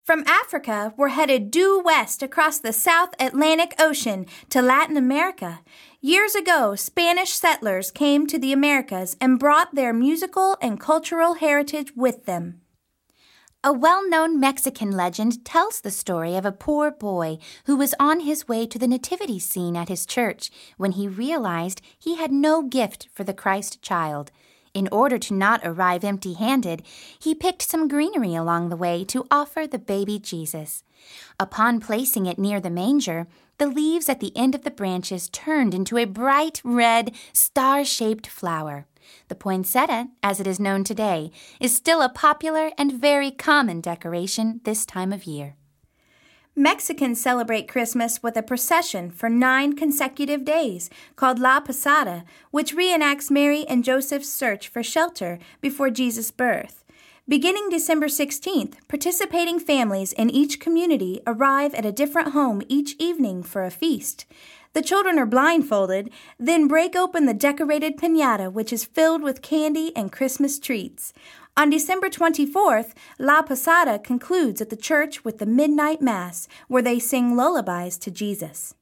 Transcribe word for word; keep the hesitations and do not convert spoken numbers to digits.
From Africa, we're headed due west across the South Atlantic Ocean to Latin America. Years ago, Spanish settlers came to the Americas and brought their musical and cultural heritage with them. A well-known Mexican legend tells the story of a poor boy who was on his way to the nativity scene at his church when he realized he had no gift for the Christ child. In order to not arrive empty-handed, he picked some greenery along the way to offer the baby Jesus. Upon placing it near the manger, the leaves at the end of the branches turned into a bright red, star-shaped flower. The poinsettia, as it is known today, is still a popular and very common decoration this time of year. Mexicans celebrate Christmas with a procession for nine consecutive days called La Posada, which reenacts Mary and Joseph's search for shelter before Jesus' birth. Beginning December sixteenth, participating families in each community arrive at a different home each evening for a feast. The children are blindfolded, then break open the decorated piñata, which is filled with candy and Christmas treats. On December twenty-fourth, La Posada concludes at the church with the midnight mass, where they sing lullabies to Jesus.